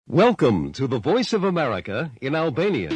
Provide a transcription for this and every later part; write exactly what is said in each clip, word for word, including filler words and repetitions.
Welcome to the Voice of America in Albanian.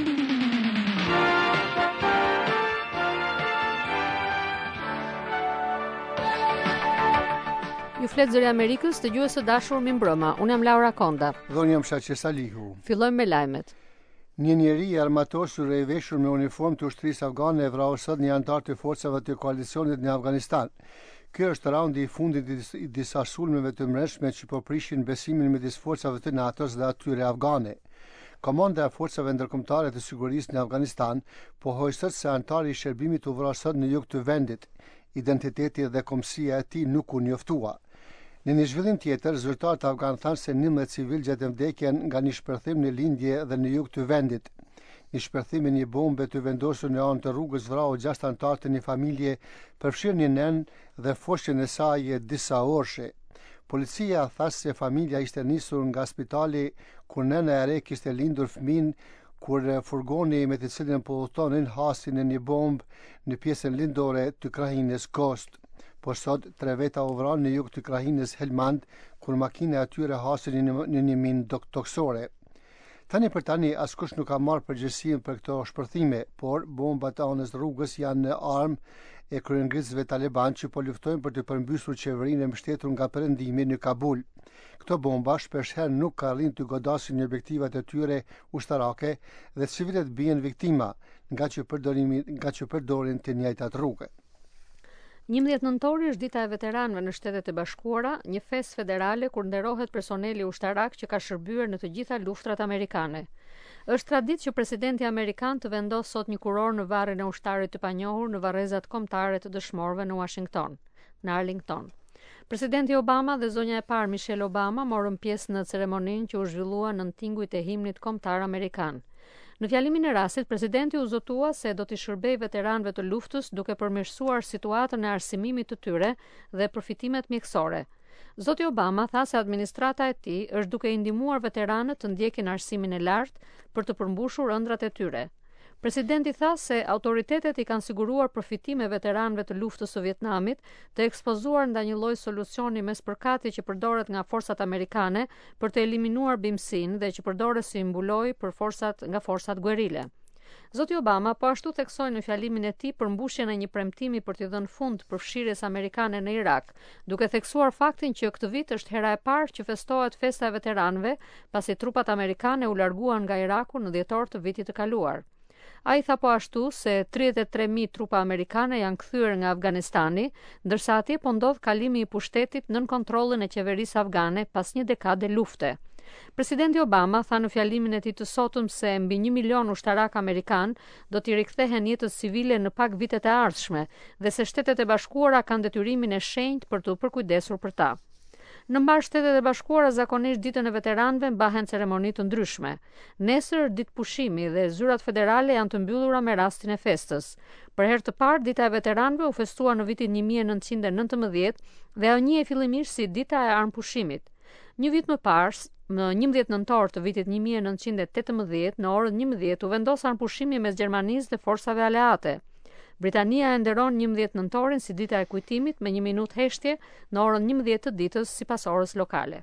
Ju flet zëri Amerikës, dëgjues të dashur, mirëmbrëma. Unë jam Laura Konda. Dhe unë jam Shaqe Salihu. Fillojmë me lajmet. Një njeri i armatosur e i veshur me uniformë të ushtrisë afgane e vrau sot një antar të forcave të koalicionit në Afganistan. Ky është raundi i fundit i disa sulmeve të mregjshme që po prishin besimin midis forcave të NATO-s dhe atyre afgane. Komanda e forcave ndërkombëtare të sigurisë në Afganistan pohoi sot se antari i shërbimit u vrau sot në jug të vendit. Identiteti dhe kombësia e tij nuk u njoftua. Në një zhvillim tjetër, zyrtarët afganë thanë se njëmbëdhjetë civil gjetën vdekjen nga një shpërthim në lindje dhe në jug të vendit. Një shpërthim e një bombe të vendosur në anë të rrugës vrau gjashtë anëtar të një familje, përfshirë një nen dhe foshën e saj disa orëshe. Policia tha se familja ishte nisur nga spitali kur nëna e re kishte lindur fëmin, kur furgoni me të cilin po udhtonin hasi në një bombë në pjesën lindore të krahinës Kost. Por sot tre veta u vranë në jug të krahinës Helmand, kur makina e atyre hasin në një minë toksore. Tani për tani askush nuk ka marrë përgjegjësinë për këto shpërthime, por bombat anës rrugës janë në armë e kryengritësve taliban që po luftojnë për të përmbysur qeverinë e mbështetur nga perëndimi në Kabul. Këto bomba shpeshherë nuk arrin të godasin një objektivat e tyre ushtarake dhe civilet bien viktima nga që përdorimi nga që përdorin të njëjtat rrugë. njëmbëdhjetë nëntori është dita e veteranëve në Shtetet e Bashkuara, një festë federale kur nderohet personeli ushtarak që ka shërbyer në të gjitha luftrat amerikane. Është traditë që presidenti amerikan të vendosë sot një kuror në varrin e ushtarit të panjohur në varrezat kombëtare të dëshmorëve në Washington, në Arlington. Presidenti Obama dhe zonja e parë Michelle Obama morën pjesë në ceremoninë që u zhvillua nën tingujt e himnit kombëtar amerikan. Në fjalimin e rastit, presidenti u zotua se do t'i shërbej veteranëve të luftës duke përmirësuar situatën e arsimimit të tyre dhe përfitimet mjekësore. Zoti Obama tha se administrata e tij është duke i ndihmuar veteranët të ndjekin arsimin e lartë për të përmbushur ëndrat e tyre. Presidenti tha se autoritetet i kanë siguruar përfitime veteranëve të luftës së Vietnamit të ekspozuar nda një lloj solucioni mes përkati që përdoret nga forcat amerikane për të eliminuar bimësinë dhe që përdoret si mbulojë për forcat nga forcat guerile. Zoti Obama po ashtu theksoi në fjalimin e tij përmbushjen e një premtimi për t'i dhënë fund përfshirjes amerikane në Irak, duke theksuar faktin që këtë vit është hera e parë që festohet festa e veteranëve pasi trupat amerikane u larguan nga Iraku në dhjetor të vitit të kaluar. A i tha po ashtu se tridhjetë e tre mijë trupa amerikane janë kthyer nga Afganistani, ndërsa atje po ndodh kalimi i pushtetit nën kontrollin e qeverisë afgane pas një dekade lufte. Presidenti Obama tha në fjalimin e tij të sotëm se mbi një milion ushtarak amerikan do t'i rikthehen jetës civile në pak vitet e ardhshme dhe se Shtetet e Bashkuara kanë detyrimin e shenjtë për të përkujdesur për ta. Në mbar Shtetet e Bashkuara zakonisht ditën e veteranëve mbahen ceremoni të ndryshme. Nesër ditë pushimi dhe zyrat federale janë të mbyllura me rastin e festës. Për herë të parë dita e veteranëve u festua në vitin një mijë e nëntëqind e nëntëmbëdhjetë dhe ajo njihet fillimisht si dita e armpushimit. Një vit më parë, në njëmbëdhjetë nëntor të vitit një mijë e nëntëqind e tetëmbëdhjetë, në orën njëmbëdhjetë u vendos armpushimi mes Gjermanisë dhe forcave aleate. Britania e nderon njëmbëdhjetë nëntorin si dita e kujtimit me një minutë heshtje në orën njëmbëdhjetë të ditës sipas orës lokale.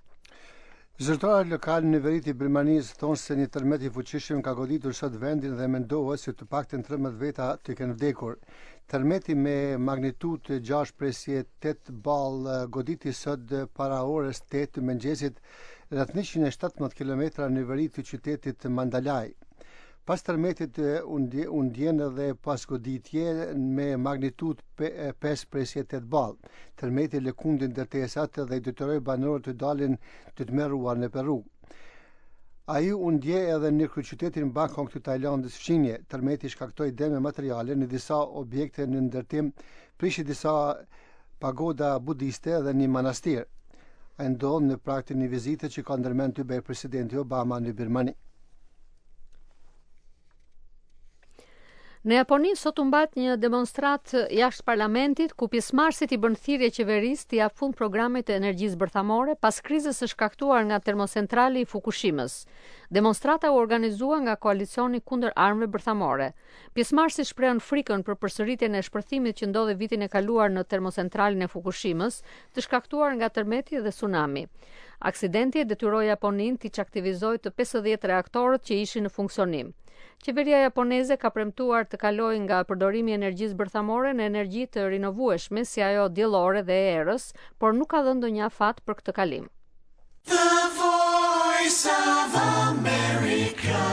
Zyrtarët lokalë në veri të Birmanisë thonë se një tërmet i fuqishëm ka goditur sot vendin dhe mendohet se të paktën tridhjetë veta të kenë vdekur. Tërmeti me magnitudë gjashtë presje tetë ball goditi sot para orës tetë të mëngjesit rreth njëqind e shtatëmbëdhjetë kilometra në veri të qytetit Mandalay. Pas tërmetit u ndjen edhe pas goditje me magnitudë pesë presje tetë ball. Tërmeti lëkundi ndërtesat dhe i detyroi banorët të dalin të të merruar në Peru. Ai u ndje edhe në kryeqytetin Bangkok të Tajlandës fqinje. Tërmeti shkaktoi dëme materiale në disa objekte në ndërtim, prishi disa pagoda budiste dhe një manastir. Ai ndodh në prag të një vizite që ka ndërmend të bëjë presidenti Obama në Birmani. Në Japoni sot u mbat një demonstrat jashtë parlamentit ku pjesëmarrësit i bën thirrje qeverisë t'i jap fund programit të energjisë bërthamore pas krizës së shkaktuar nga termocentrali i Fukushimës. Demonstrata u organizua nga koalicioni kundër armëve bërthamore. Pjesëmarrësit shprehën frikën për përsëritjen e shpërthimit që ndodhi vitin e kaluar në termocentralin e Fukushimës, të shkaktuar nga tërmeti dhe tsunami. Aksidenti e detyroi Japonin t'i çaktivizojë të pesëdhjetë reaktorët që ishin në funksionim. Qeveria japoneze ka premtuar të kalojë nga përdorimi i energjisë bërthamore në energji të rinovueshme si ajo diellore dhe e erës, por nuk ka dhënë ndonjë afat për këtë kalim. The Voice of America.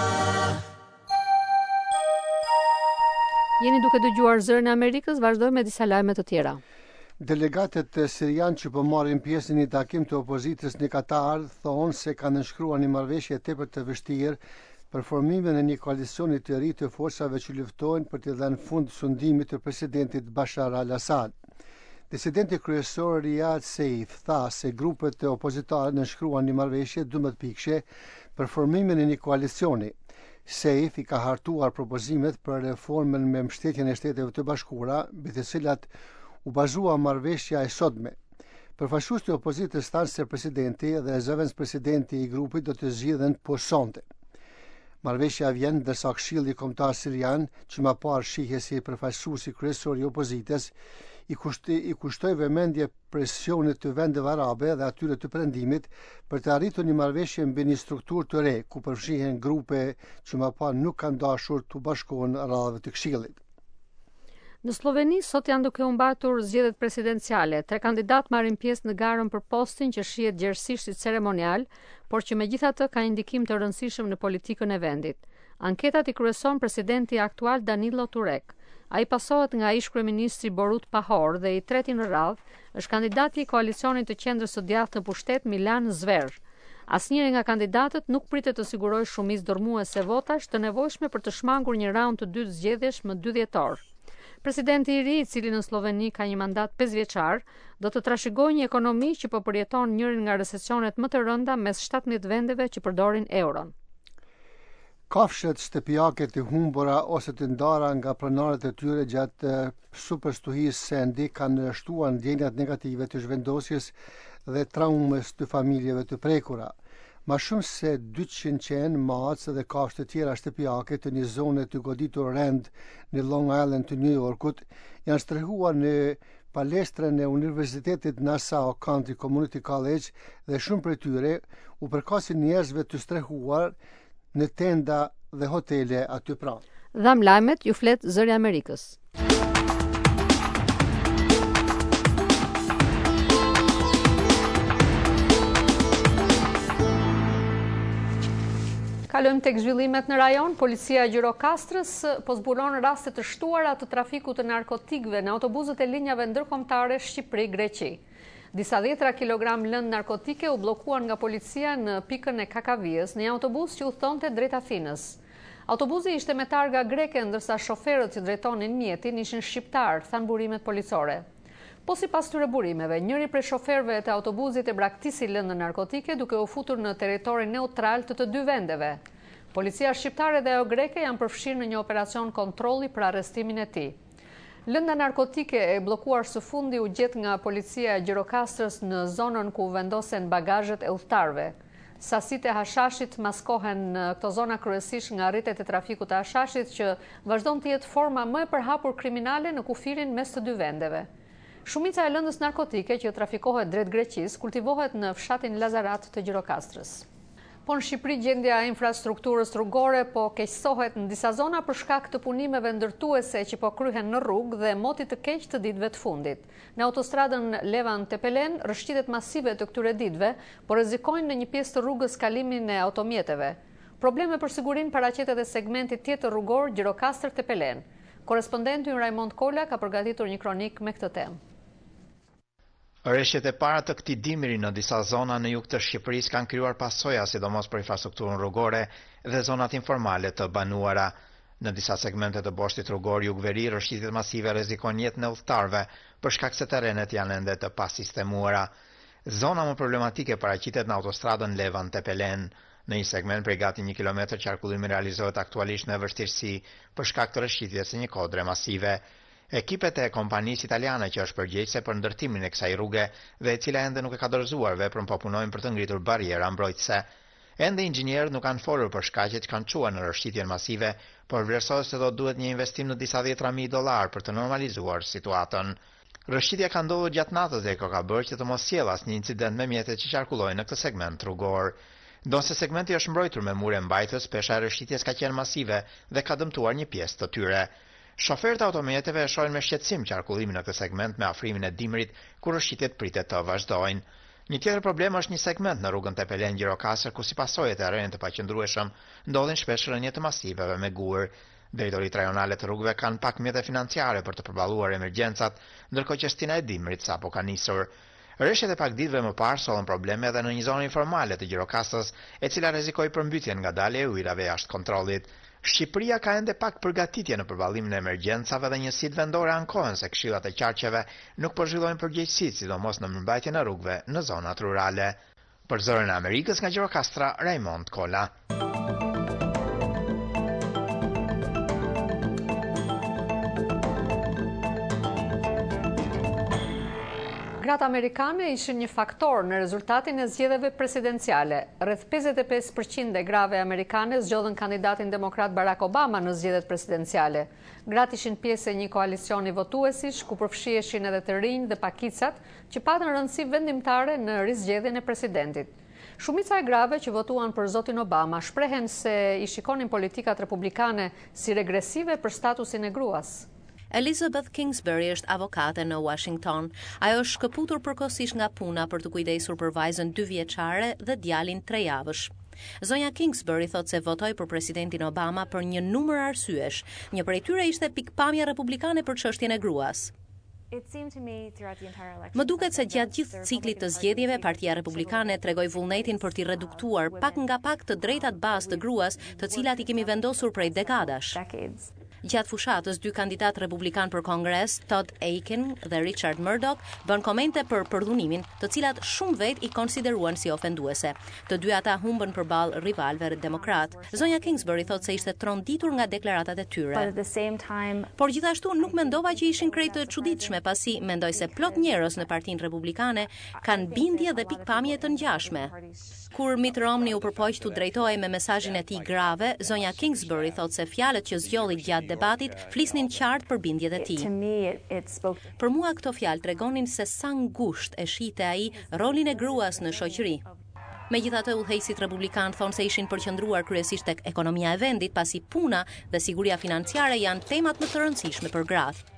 Jeni duke dëgjuar Zërin e Amerikës, vazhdojmë me disa lajme të tjera. Delegatët sirian që po marrin pjesë në një takim të opozitës në Katar thonë se kanë nënshkruar një marrëveshje tepër të vështirë për formimin e një koalicioni të ri të forcave që luftojnë për të dhënë fund sundimit të presidentit Bashar al-Assad. Disidenti kryesor Riyad Seif tha se grupet e opozitare nënshkruan një marrëveshje dymbëdhjetë pikëshe për formimin e një koalicioni. Seif i ka hartuar propozimet për reformën me mbështetjen e Shteteve të Bashkuara, mbi të cilat u bazua marrëveshja e sotme. Përfaqësuesit e opozitës thanë se presidenti dhe zëvendës presidenti i grupit do të zgjidhen po sonte. Marrëveshja vjen ndërsa Këshilli Kombëtar Sirian, që më parë shihe si përfaqësuesi kryesor i opozitës, i kushtoi i kushtoi vëmendje presionit të vendeve arabe dhe atyre të Perëndimit për të arritur një marrëveshje mbi një strukturë të re, ku përfshihen grupe që më parë nuk kanë dashur të bashkohen radhave të Këshillit. Në Sloveni sot janë duke u mbatur zgjedhjet presidenciale. Tre kandidat marrin pjesë në garën për postin që shihet gjerësisht si ceremonial, por që megjithatë ka indikim të rëndësishëm në politikën e vendit. Anketat i kryeson presidenti aktual Danilo Turek. Ai pasohet nga ish-kryeministri Borut Pahor dhe i treti në radhë është kandidati i koalicionit të qendrës së djathtë në pushtet Milan Zver. Asnjëri nga kandidatët nuk pritet të sigurojë shumicë dërmuese votash të nevojshme për të shmangur një raund të dytë zgjedhjesh më dy dhjetor. Presidenti i ri, i cili në Sloveni ka një mandat pesëvjeçar, do të trashëgojë një ekonomi që po përjeton njërin nga recesionet më të rënda mes shtatëmbëdhjetë vendeve që përdorin euron. Kafshët shtëpiake të humbura ose të ndara nga pronarët e tyre gjatë superstuhisë Sandy kanë shtuar ndjenjat negative të zhvendosjes dhe traumës të familjeve të prekura. Ma shumë se dyqind qenë, macë dhe kafshë të tjera shtëpiake të një zone të goditur Rand në Long Island të New Yorkut janë strehuar në palestrën e Universitetit Nassau County Community College dhe shumë prej tyre u përkasin njerëzve të strehuar në tenda dhe hotele aty pranë. Dham lajmet ju flet Zëri i Amerikës. Kalojmë tek zhvillimet në rajon. Policia e Gjirokastrës po zbulon raste të shtuara të trafikut të narkotikëve në autobuzët e linjave ndërkombëtare Shqipëri-Greqi. Disa dhjetra kilogram lëndë narkotike u bllokuan nga policia në pikën e Kakavijës në një autobus që udhëtonte drejt Athinës. Autobusi ishte me targa greke, ndërsa shoferët që drejtonin mjetin ishin shqiptar, than burimet policore. Po sipas këtyre burimeve, njëri prej shoferëve të autobusit e braktisi lëndën narkotike duke u futur në territorin neutral të të dy vendeve. Policia shqiptare dhe ajo greke janë përfshirë në një operacion kontrolli për arrestimin e tij. Lënda narkotike e bllokuar së fundi u gjet nga policia e Gjirokastrës në zonën ku vendosen bagazhet e udhëtarëve. Sasitë e hashashit maskohen në këto zona kryesisht nga rritet e trafikut të hashashit që vazhdon të jetë forma më e përhapur kriminale në kufirin mes të dy vendeve. Shumica e lëndës narkotike që trafikohet drejt Greqisë kultivohet në fshatin Lazarat të Gjirokastrës. Po në Shqipëri gjendja e infrastrukturës rrugore po keqësohet në disa zona për shkak të punimeve ndërtuese që po kryhen në rrugë dhe motit të keq të ditëve të fundit. Në autostradën Levan-Tepelen rrëshqitet masive të këtyre ditëve, por rrezikojnë në një pjesë të rrugës kalimin e automjeteve. Probleme për sigurinë paraqet edhe segmenti tjetër rrugor Gjirokastër-Tepelen. Korespondenti ynë Raimond Kola ka përgatitur një kronik me këtë temë. Rreshtet e para të këtij dimri në disa zona në jug të Shqipërisë kanë krijuar pasoja sidomos për infrastrukturën rrugore dhe zonat informale të banuara. Në disa segmente të boshtit rrugor jugveri, rrëshqitjet masive rrezikojnë jetën e udhëtarëve për shkak se terrenet janë ende të pasistemuara. Zona më problematike paraqitet në autostradën Levan-Tepelen. Në një segment prej gati një kilometër qarkullimi realizohet aktualisht me vështirësi për shkak të rrëshqitjes së një kodre masive. Ekipet e kompanisë italiane që është përgjegjëse për ndërtimin e kësaj rruge dhe e cila ende nuk e ka dorëzuar veprën po punojnë për të ngritur barriera mbrojtëse. Ende inxhinierët nuk kanë folur për shkaqet që kanë çuar në rrëshqitjen masive, por vlerësohet se do duhet një investim në disa dhjetra mijë dollar për të normalizuar situatën. Rëshqitja ka ndodhur gjatë natës dhe ka bërë që të mos sjellë asnjë incident me mjetet që qarkullojnë në këtë segment rrugor. Ndonse segmenti është mbrojtur me mure mbajtës, pesha e rëshqitjes ka qenë masive dhe ka dëmtuar një pjesë të tyre. Shoferët e automjeteve e shohin me shqetësim qarkullimin në këtë segment me afrimin e dimrit kur rëshqitjet pritet të vazhdojnë. Një tjetër problem është një segment në rrugën Tepelen Gjirokastër ku si pasojë të rrënjë të paqëndrueshëm ndodhin shpesh rënje të masiveve me gur. Drejtoritë rajonale të rrugëve kanë pak mjete financiare për të përballuar emergjencat, ndërkohë që stina e dimrit sapo ka nisur. Rreshtet e pak ditëve më parë sollën probleme edhe në një zonë informale të Gjirokastrës, e cila rrezikoi përmbytjen nga dalja e ujrave jashtë kontrollit. Shqipëria ka ende pak përgatitje në përballimin e emergjencave dhe njësitë vendore ankohen se këshillat e qarqeve nuk po zhvillojnë përgjegjësitë, sidomos në mbrojtjen e rrugëve në zonat rurale. Për Zërin e Amerikës nga Gjirokastra, Raymond Kola. Gratë amerikane ishin një faktor në rezultatin e zgjedhjeve presidenciale. Rreth pesëdhjetë e pesë përqind e grave amerikane zgjodhen kandidatin demokrat Barack Obama në zgjedhjet presidenciale. Gratë ishin pjesë e një koalicioni votuesish ku përfshiheshin edhe të rinj dhe pakicat që patën rëndësi vendimtare në rizgjedhjen e presidentit. Shumica e grave që votuan për zotin Obama shprehen se i shikonin politikat republikane si regresive për statusin e gruas. Elizabeth Kingsbury është avokate në Washington. Ajo është shkëputur përkohësisht nga puna për të kujdesur për vajzën dy vjeçare dhe djalin tre javësh. Zonja Kingsbury thot se votoi për presidentin Obama për një numër arsyesh. Një prej tyre ishte pikpamja republikane për çështjen e gruas. Më duket se gjatë gjithë ciklit të zgjedhjeve, Partia Republikane tregoi vullnetin për t'i reduktuar pak nga pak të drejtat bazë të gruas, të cilat i kemi vendosur prej dekadash. Gjatë fushatës, dy kandidat republikan për Kongres, Todd Akin dhe Richard Murdoch, bën komente për përdhunimin, të cilat shumë vet i konsideruan si ofenduese. Të dy ata humbën përballë rivalëve demokrat. Zonja Kingsbury thot se ishte tronditur nga deklaratat e tyre. Por gjithashtu nuk mendova që ishin krejt të çuditshme, pasi mendoj se plot njerëz në Partinë Republikane kanë bindje dhe pikpamje të ngjashme. Kur Mitt Romney u përpoq t'u drejtohej me mesazhin e tij grave, zonja Kingsbury thot se fjalët që zgjolli gjatë debatit flisnin qartë për bindjet e tij. Për mua këto fjalë tregonin se sa ngushtë e shihte ai rolin e gruas në shoqëri. Megjithatë, udhëheqësit republikan thonë se ishin përqendruar kryesisht tek ekonomia e vendit, pasi puna dhe siguria financiare janë temat më të rëndësishme për gratë.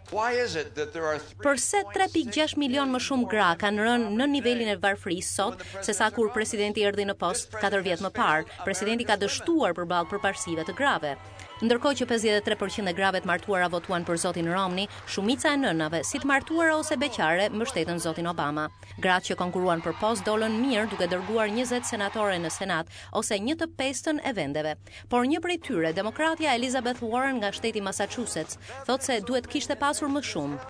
Përse tre pikë gjashtë milion më shumë gra kanë rënë në nivelin e varfërisë sot, sesa kur presidenti erdhi në postë katër vjet më parë, presidenti ka dështuar përballë përparësive të grave. Ndërkohë që pesëdhjetë e tre përqind e grave të martuara votuan për zotin Romney, shumica e nënave, si të martuara ose beqare, mbështetën zotin Obama. Gratë që konkuruan për postë dolën mirë duke dërguar njëzet senatore në Senat ose një të pestën e vendeve. Por një prej tyre, demokratja Elizabeth Warren nga shteti Massachusetts, thotë se duhet kishte pasur më shumë.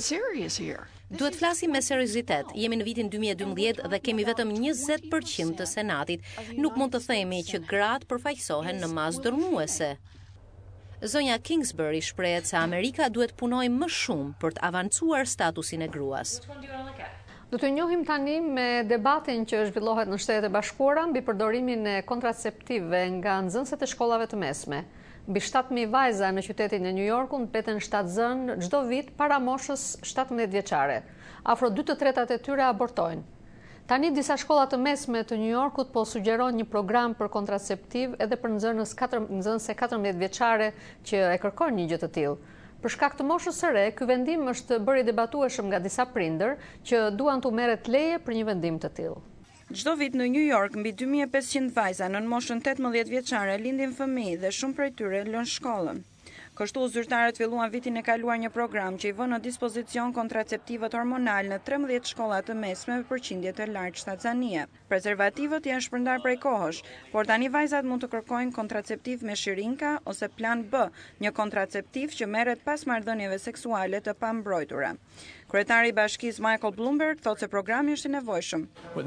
Duhet flasim me seriozitet. Jemi në vitin dy mijë e dymbëdhjetë dhe kemi vetëm njëzet përqind të Senatit. Nuk mund të themi që gratë përfaqësohen në masë dërmuese. Zonja Kingsbury shprehet se Amerika duhet punojë më shumë për të avancuar statusin e gruas. Do të njohim tani me debatin që zhvillohet në Shtetet e Bashkuara mbi përdorimin e kontraceptive nga nxënësit e shkollave të mesme. Mbi shtatë mijë vajza në qytetin e New Yorkut mbeten shtatzën çdo vit para moshës shtatëmbëdhjetë vjeçare. Afro dy të tretat e tyre abortojnë. Tani disa shkolla të mesme të New Yorkut po sugjerojnë një program për kontraceptiv edhe për nxënës nxënëse katërmbëdhjetë vjeçare që e kërkojnë një gjë të tillë. Për shkak të moshës së re, ky vendim është bërë i debatueshëm nga disa prindër që duan t'u merret leje për një vendim të tillë. Çdo vit në New York mbi dy mijë e pesëqind vajza nën moshën tetëmbëdhjetë vjeçare lindin fëmijë dhe shumë prej tyre lënë shkollën. Kështu zyrtarët filluan vitin e kaluar një program që i vë në dispozicion kontraceptivët hormonal në trembëdhjetë shkolla të mesme me përqindje të lartë shtatzanie. Prezervativët janë shpërndar prej kohësh, por tani vajzat mund të kërkojnë kontraceptiv me shirinka ose plan B, një kontraceptiv që merret pas marrëdhënieve seksuale të pambrojtura. Kryetari i bashkisë Michael Bloomberg thotë se programi është i nevojshëm.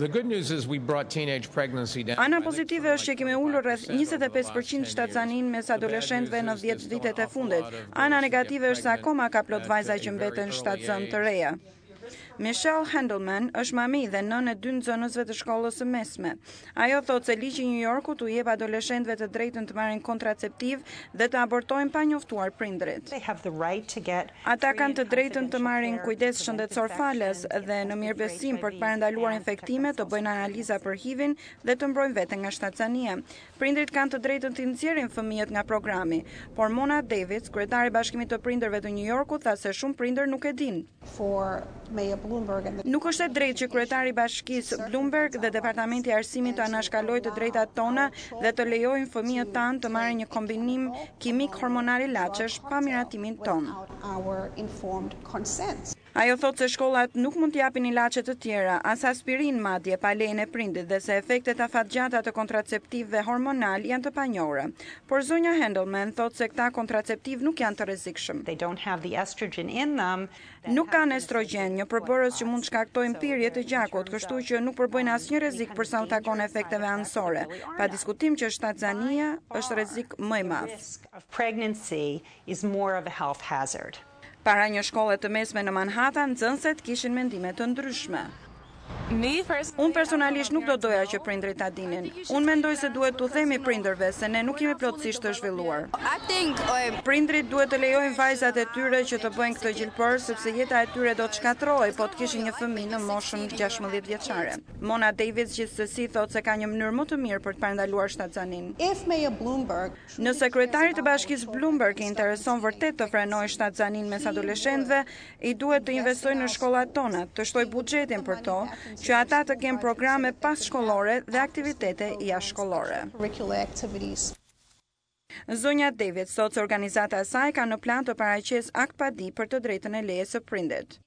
Ana pozitive është që kemi ulur rreth njëzet e pesë përqind shtatzanin mes adoleshentëve në dhjetë vitet e fundit. Ana negative është se akoma ka plot vajza që mbeten shtatzën të reja. Michelle Handelman është mami dhe nënë e dy nxënësve të shkollës së mesme. Ajo thotë se ligji i New Yorkut u jep adoleshentëve të drejtën të marrin kontraceptiv dhe të abortojnë pa njoftuar prindrit. Ata kanë të drejtën të marrin kujdes shëndetësor falas dhe në mirëbesim për të parandaluar infektime, të bëjnë analiza për H I V-in dhe të mbrojnë veten nga shtatzania. Prindrit kanë të drejtën të nxjerrin fëmijët nga programi, por Mona Davids, kryetari i Bashkimit të Prindërve të New Yorkut, tha se shumë prindër nuk e dinë. Nuk është e drejtë që kryetari i bashkisë Bloomberg dhe Departamenti i Arsimit të anashkalojë të drejtat tona dhe të lejojnë fëmijët tanë të marrin një kombinim kimik hormonal ilaçesh pa miratimin ton. Ajo thotë se shkollat nuk mund të japin ilaçe të tjera, as aspirin madje pa lejen e prindit dhe se efektet afatgjata të kontraceptivëve hormonal janë të panjohura. Por zonja Handelman thotë se këta kontraceptiv nuk janë të rrezikshëm. Nuk kanë estrogen, një përbërës që mund të shkaktojë mpirje të gjakut, kështu që nuk përbëjnë asnjë rrezik për sa u takon efekteve anësore. Pa diskutim që shtatzania është rrezik më i madh. Para një shkolle të mesme në Manhattan, nxënësit kishin mendime të ndryshme. Unë personalisht nuk do doja që prindrit ta dinin. Unë mendoj se duhet t'u themi prindërve se ne nuk jemi plotësisht të zhvilluar. Prindrit duhet të lejojnë vajzat e tyre që të bëjnë këtë gjilpër, sepse jeta e tyre do të shkatërrohej po të kishin një fëmijë në moshën gjashtëdhjetë vjeçare. Mona Davids gjithsesi thotë se ka një mënyrë më të mirë për të parandaluar shtatzanin. Nëse kryetari i Bashkisë Bloomberg i intereson vërtet të frenojë shtatzanin mes adoleshentëve, i duhet të investojë në shkollat tona, të shtojë buxhetin për to, që ata të kenë programe passhkollore dhe aktivitete jashtëshkollore. Zonja David thotë se organizata e saj ka në plan të paraqesë akt padi për të drejtën e lejes së prindit.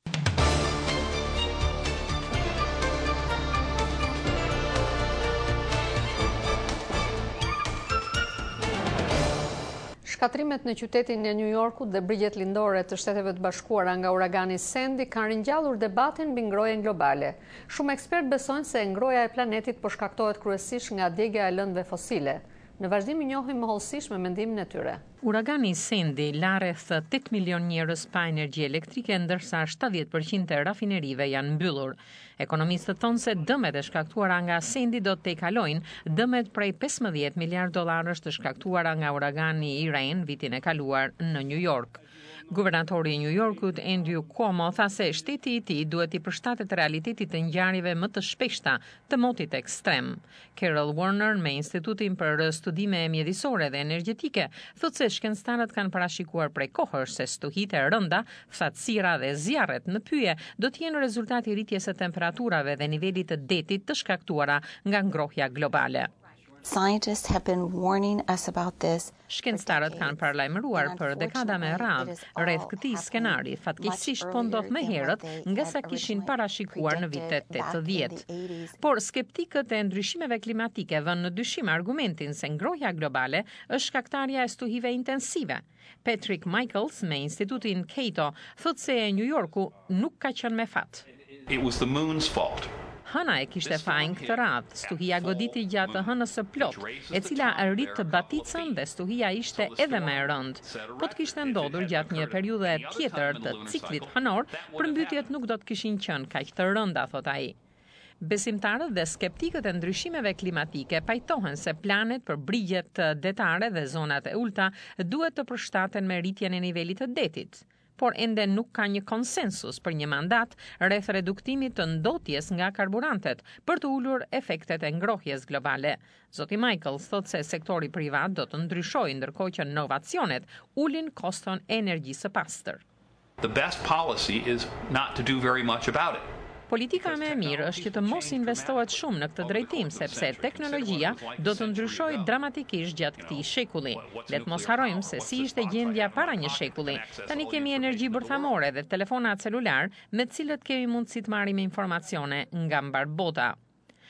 Shkatrimet në qytetin e New Yorkut dhe brigjet lindore të Shteteve të Bashkuara nga uragani Sandy kanë ringjallur debatin mbi ngrohjen globale. Shumë ekspertë besojnë se ngrohja e planetit po shkaktohet kryesisht nga djegja e lëndëve fosile. Në vazhdim i njohim mohëlsisht me mendimin e tyre. Uragani Sandy la rreth tetë milion njerëz pa energji elektrike, ndërsa shtatëdhjetë përqind e rafinerive janë mbyllur. Ekonomistët thonë se dëmet e shkaktuara nga Sandy do të tejkalojnë dëmet prej pesëmbëdhjetë miliardë dollarësh të shkaktuara nga uragani Irene vitin e kaluar në New York. Guvernatori i New Yorkut, Andrew Cuomo, tha se shteti i tij duhet i përshtatet realitetit të ngjarjeve më të shpeshta të motit ekstrem. Carol Warner, me Institutin për Studime Mjedisore dhe Energjetike, thotë se shkencëtarët kanë parashikuar prej kohësh se stuhitë e rënda, fshatësira dhe zjarret në pyje do të jenë rezultati i rritjes së temperaturave dhe nivelit të detit të shkaktuara nga ngrohja globale. Scientists have been warning us about this. Shkencëtarët kanë paralajmëruar për dekada me radhë rreth këtij skenari, fatkeqësisht po ndodh më herët nga sa kishin parashikuar në vitet tetëdhjetë. Por skeptikët e ndryshimeve klimatike vënë në dyshim argumentin se ngrohja globale është shkaktarja e stuhive intensive. Patrick Michaels me Institutin Cato thotë se New Yorku nuk ka qenë me fat. It was the moon's fault. Hëna e kishte fajin këtë radhë, stuhia goditi gjatë të hënës së plot, e cila rrit të baticën dhe stuhia ishte edhe më e rëndë. Po të kishte ndodhur gjatë një periudhe tjetër të ciklit hënor, përmbytjet nuk do të kishin qenë kaq të rënda, thot ai. Besimtarët dhe skeptikët e ndryshimeve klimatike pajtohen se planet për brigjet detare dhe zonat e ulta duhet të përshtaten me rritjen e nivelit të detit. Por ende nuk ka një konsensus për një mandat rreth reduktimit të ndotjes nga karburantet për të ulur efektet e ngrohjes globale. Zoti Michaels thotë se sektori privat do të ndryshojë ndërkohë që inovacionet ulin koston e energjisë së pastër. The best policy is not to do very much about it. Politika më e mirë është që të mos investohet shumë në këtë drejtim, sepse teknologjia do të ndryshojë dramatikisht gjatë këtij shekulli. Le të mos harrojmë se si ishte gjendja para një shekulli. Tani kemi energji bërthamore dhe telefona celular me të cilët kemi mundësi të marrim informacione nga mbar bota.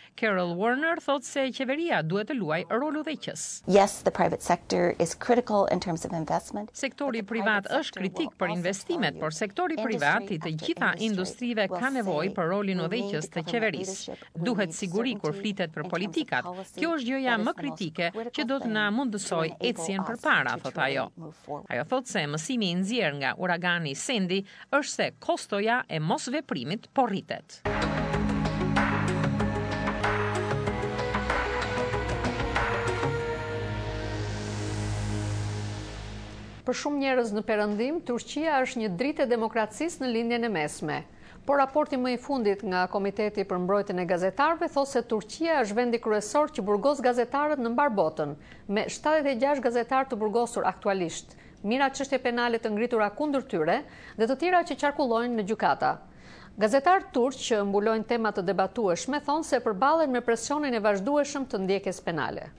Carol Warner thotë se qeveria duhet të luajë rol udhëheqës. Yes, the private sector is critical in terms of investment. Sektori privat është kritik për investimet, por sektori privat i të gjitha industrive ka nevojë për rolin udhëheqës të qeverisë. Duhet siguri kur flitet për politikat. Kjo është gjëja më kritike që do të na mundësoj ecjen përpara, thotë ajo. Ajo thotë se mësimi i nxjerr nga uragani Sandy është se kostoja e mosveprimit po rritet. Për shumë njerëz në Perëndim, Turqia është një dritë e demokracisë në lindjen e mesme. Por raporti më i fundit nga Komiteti për Mbrojtjen e Gazetarëve thotë se Turqia është vendi kryesor që burgos gazetarët në mbar botën, me shtatëdhjetë e gjashtë gazetarë të burgosur aktualisht, mira çështje penale të ngritura kundër tyre dhe të tjera që qarkullojnë në gjykata. Gazetarët turq që mbulojnë tema të debatueshme thonë se përballen me presionin e vazhdueshëm të ndjekjes penale.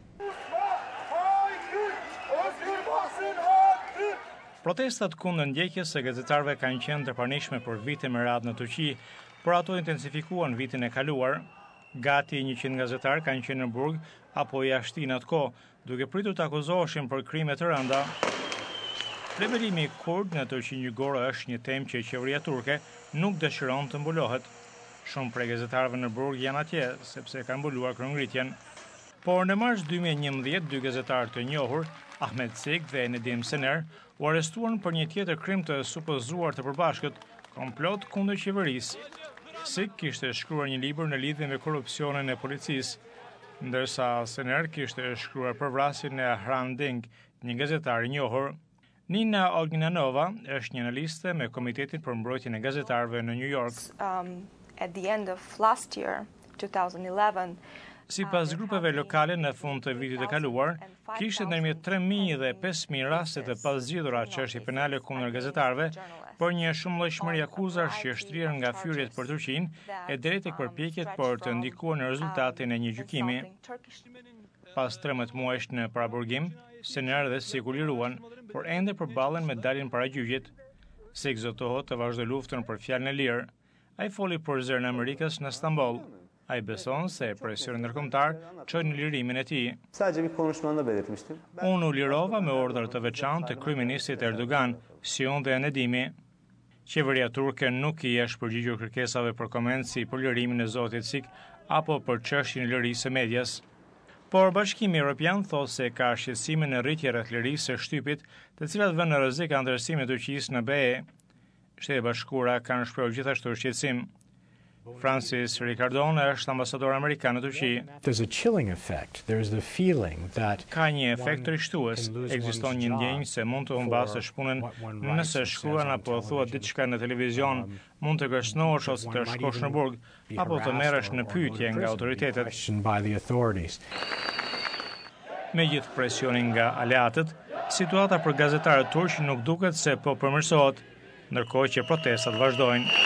Protestat kundër ndjekjes së gazetarëve kanë qenë të pranishme për vite me radhë në Turqi, por ato intensifikuan vitin e kaluar. Gati njëqind gazetarë kanë qenë në burg apo jashtë në atë kohë, duke pritur të akuzoheshin për krime të rënda. Rebelimi kurd në Turqinë Jugore është një temë që qeveria turke nuk dëshiron të mbulohet. Shumë prej gazetarëve në burg janë atje sepse kanë mbuluar kryengritjen. Por në mars dy mijë e njëmbëdhjetë, dy gazetarë të njohur, Ahmet Sik dhe Nedim Sener, u arrestuan për një tjetër krim të supozuar të përbashkët, komplot kundër qeverisë. Sik kishte shkruar një libër në lidhje me korrupsionin e policisë, ndërsa Sener kishte shkruar për vrasjen e Hrant Dink, një gazetar i njohur. Nina Olginanova është një analiste me Komitetin për Mbrojtjen e Gazetarëve në New York. Um, at the end of last year, twenty eleven, Si pas grupeve lokale në fund të vitit e kaluar, kishte ndërmjet tre mijë dhe pesë mijë raste të pazgjidhura çështje penale kundër gazetarëve për një shumëllojshmëri akuzash që shtrirën nga fyrjet për Turqinë e deri tek përpjekjet për të ndikuar në rezultatin e një gjykimi. Pas trembëdhjetë muajsh në paraburgim, Sener dhe Siku liruan, por ende përballen me daljen para gjyqit. Sik zotohet të vazhdoj luftën për fjalën e lirë. Ai foli për zërin e Amerikës në Stamboll. Ai beson se presioni ndërkombëtar çon në lirimin e tij. Unë u lirova me ordër të veçantë të kryeministit Erdogan, si unë dhe Nedimi. Qeveria turke nuk i është përgjigjur kërkesave për koment si për lirimin e zotit Sik apo për çështjen e lirisë së medias. Por Bashkimi Evropian thotë se ka shqetësime në rritje rreth lirisë së shtypit, të cilat vënë në rrezik anëtarësimin e Turqisë në B E. Shtetet e Bashkuara kanë shprehur gjithashtu shqetësim. Francis Ricardon është ambasador amerikan në Turqi. There's a chilling effect. There's the feeling that Ka një efekt rishtues. Ekziston një ndjenjë se mund të humbasësh punën nëse shkruan apo thuat diçka në televizion, mund të kërcënohesh ose të shkosh në burg, apo të merresh në pyetje nga autoritetet. Me gjithë presionin nga aleatët, situata për gazetarët turq nuk duket se po përmirësohet, ndërkohë që protestat vazhdojnë.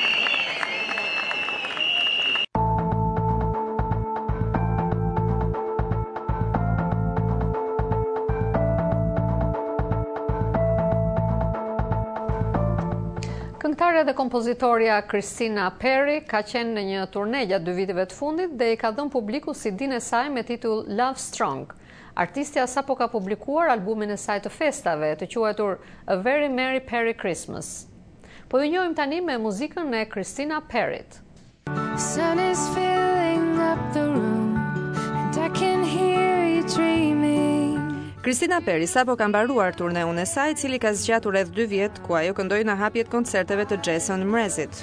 Këngëtarja dhe kompozitorja Christina Perri ka qenë në një turne gjatë dy viteve të fundit dhe i ka dhënë publiku C D-n e saj me titull Love Strong. Artistja sapo ka publikuar albumin e saj të festave, të quajtur A Very Merry Perry Christmas. Po ju njohim tani me muzikën e Christina Perrit. Sun is filling up the room and I can hear you dreaming. Christina Perri sapo ka mbaruar turneun e saj, i cili ka zgjatur rreth dy vjet, ku ajo këndoi në hapjet koncerteve të Jason Mrazit.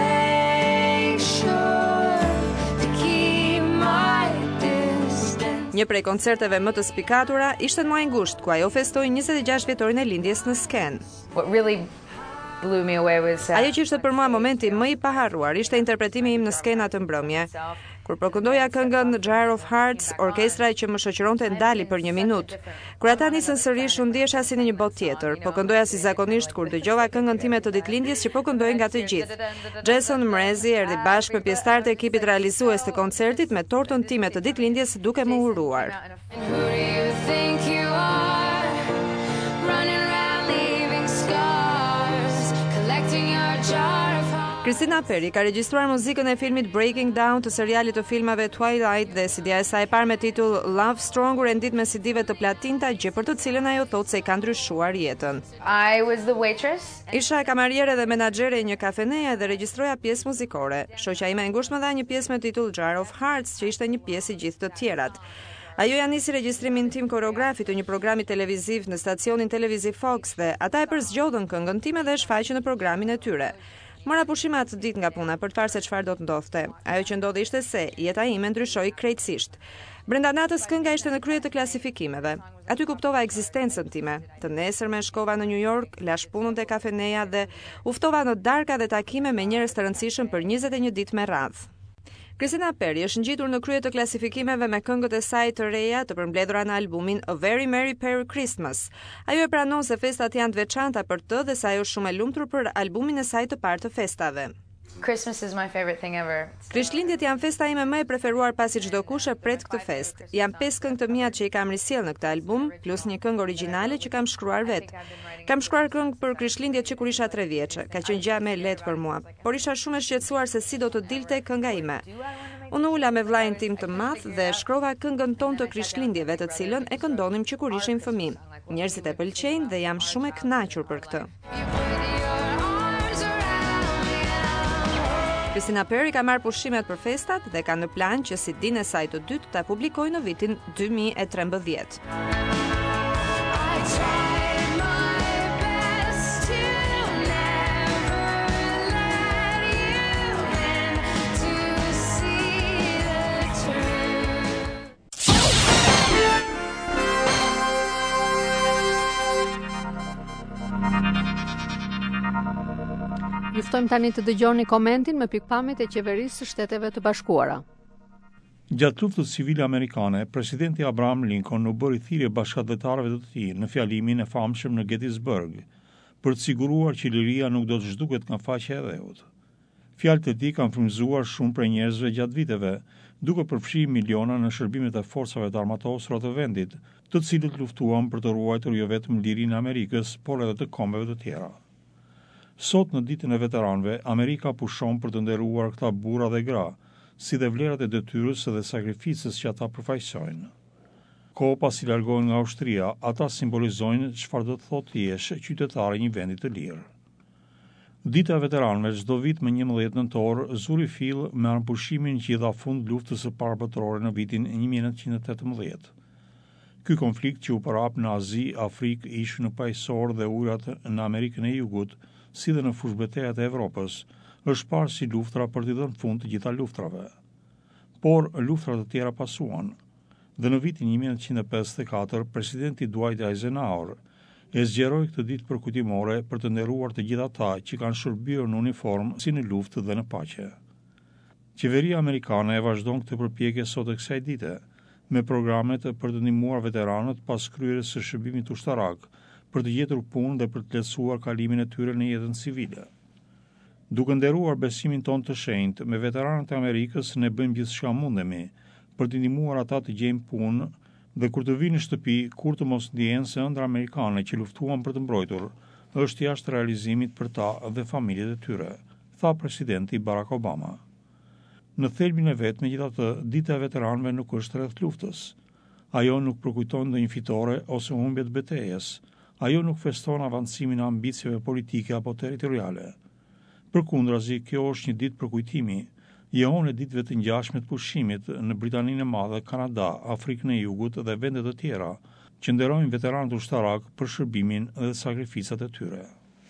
Një prej koncerteve më të spikatura ishte në muajin gusht, ku ajo festoi njëzet e gjashtë vjetorin e lindjes në sken. What really blew me away was Ajo që ishte për mua momenti më i paharruar ishte interpretimi im në skena të mbrëmje. Kur po këndoja këngën Jar of Hearts, orkestra që më shoqëronte ndali për një minutë. Kur ata nisën sërish, u ndjesha si në një botë tjetër, po këndoja si zakonisht kur dëgjova këngën time të ditëlindjes që po këndoi nga të gjithë. Jason Mraz erdhi bashkë me pjesëtarët e ekipit realizues të koncertit me tortën time të ditëlindjes duke më uruar. Christina Perry ka regjistruar muzikën e filmit Breaking Down të serialit të filmave Twilight dhe C D-ja e saj e parë me titull Love Stronger e ndit me C D-ve të platinta, gjë për të cilën ajo thotë se i ka ndryshuar jetën. I was the waitress. Isha kamariere dhe menaxhere e një kafeneje dhe regjistroja pjesë muzikore. Shoqja ime e ngushtë më dha një pjesë me titull Jar of Hearts, që ishte një pjesë i gjithë të tjerat. Ajo ja nisi regjistrimin tim koreografi të një programi televiziv në stacionin televiziv Fox dhe ata e përzgjodhën këngën time dhe e shfaqën në programin e tyre. Mora pushime atë ditë nga puna për të parë se çfarë do të ndodhte. Ajo që ndodhi ishte se jeta ime ndryshoi krejtësisht. Brenda natës kënga ishte në krye të klasifikimeve. Aty kuptova ekzistencën time. Të nesërme shkova në New York, lash punën te kafeneja dhe u ftova në darka dhe takime me njerëz të rëndësishëm për njëzet e një ditë me radhë. Christina Perry është ngjitur në krye të klasifikimeve me këngët e saj të reja të përmbledhura në albumin A Very Merry Perry Christmas. Ajo e pranon se festat janë të veçanta për të dhe se ajo është shumë e lumtur për albumin e saj të parë të festave. Christmas is my favorite thing ever. Krishtlindjet janë festa ime më e preferuar pasi çdo kush e pret këtë fest. Janë pesë këngë të mia që i kam risjell në këtë album, plus një këngë origjinale që kam shkruar vet. Kam shkruar këngë për Krishtlindjet që kur isha tre vjeçë, ka qenë gjë më e lehtë për mua, por isha shumë e shqetësuar se si do të dilte kënga ime. Unë ula me vllajin tim të madh dhe shkrova këngën tonë të Krishtlindjeve, të cilën e këndonim që kur ishim fëmijë. Njerëzit e pëlqejnë dhe jam shumë e kënaqur për këtë. Christina Perry ka marrë pushimet për festat dhe ka në plan që si dinë e saj të dytë ta publikojë në vitin dy mijë e trembëdhjetë. Juftojmë tani të dëgjoni komentin me pikpamjet e qeverisë së Shteteve të Bashkuara. Gjatë luftës civile amerikane, presidenti Abraham Lincoln u bëri thirrje bashkëdhetarëve të tij në fjalimin e famshëm në Gettysburg për të siguruar që liria nuk do të zhduket nga faqja e dheut. Fjalët e tij kanë frymëzuar shumë prej njerëzve gjatë viteve, duke përfshirë miliona në shërbimet e forcave të armatosura të vendit, të cilët luftuan për të ruajtur jo vetëm lirinë e Amerikës, por edhe të kombeve të tjera. Sot në ditën e veteranëve, Amerika pushon për të nderuar këta burra dhe gra, si dhe vlerat e detyrës dhe sakrificës që ata përfaqësojnë. Kohë pasi largohen nga ushtria, ata simbolizojnë çfarë do të thotë jesh qytetar i një vendi të lirë. Dita e veteranëve çdo vit më njëmbëdhjetë nëntor zuri fill me anëpushimin që i dha fund luftës së parë botërore në vitin një mijë e nëntëqind e tetëmbëdhjetë. Ky konflikt që u përhap në Azi, Afrikë, ish në pajësor dhe ujrat në Amerikën e Jugut, si dhe në fushbetejat e Evropës, është parë si luftra për t'i dhënë fund të gjitha luftrave. Por luftrat e tjera pasuan, dhe në vitin një mijë e nëntëqind e pesëdhjetë e katër, presidenti Dwight Eisenhower e zgjeroi këtë ditë përkujtimore për të nderuar të gjithë ata që kanë shërbyer në uniformë si në luftë dhe në paqe. Qeveria amerikane e vazhdon këtë përpjekje sot e kësaj dite, me programet për të ndihmuar veteranët pas kryerjes së shërbimit ushtarak, për të gjetur punë dhe për të lehtësuar kalimin e tyre në jetën civile. Duke nderuar besimin ton të shenjtë me veteranët e Amerikës, ne bëjmë gjithçka mundemi për të ndihmuar ata të gjejnë punë dhe kur të vinë në shtëpi, kur të mos ndihen se ëndra amerikane që luftuan për të mbrojtur është jashtë realizimit për ta dhe familjet e tyre, tha presidenti Barack Obama. Në thelbin e vet, megjithatë, dita e veteranëve nuk është rreth luftës. Ajo nuk përkujton ndonjë fitore ose humbje të betejës. Ajo nuk feston avancimin e ambicieve politike apo territoriale. Përkundrazi, kjo është një ditë përkujtimi, johon e ditëve të ngjashme të pushimit në Britaninë e Madhe, Kanada, Afrikën e Jugut dhe vende të tjera, që nderojnë veteranët ushtarak për shërbimin dhe sakrificat e tyre.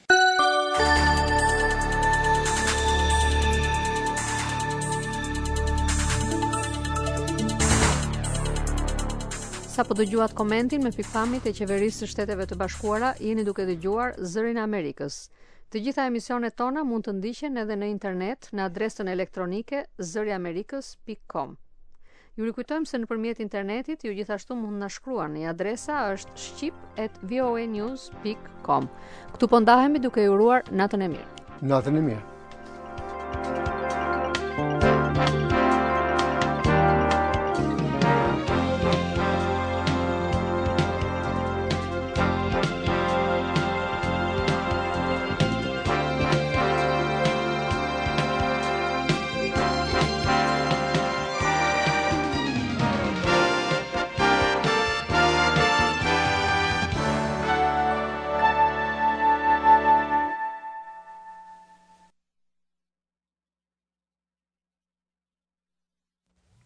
Sa po dëgjuat komentin me pikpamjet e qeverisë së Shteteve të Bashkuara, jeni duke dëgjuar Zërin e Amerikës. Të gjitha emisionet tona mund të ndiqen edhe në internet në adresën elektronike zëri amerikës pikë com. Ju rikujtojmë se nëpërmjet internetit ju gjithashtu mund na shkruani. Adresa është shqip at voanews pikë com. Ktu po ndahemi duke ju uruar natën e mirë. Natën e mirë.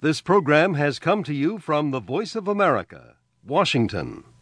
This program has come to you from the Voice of America, Washington.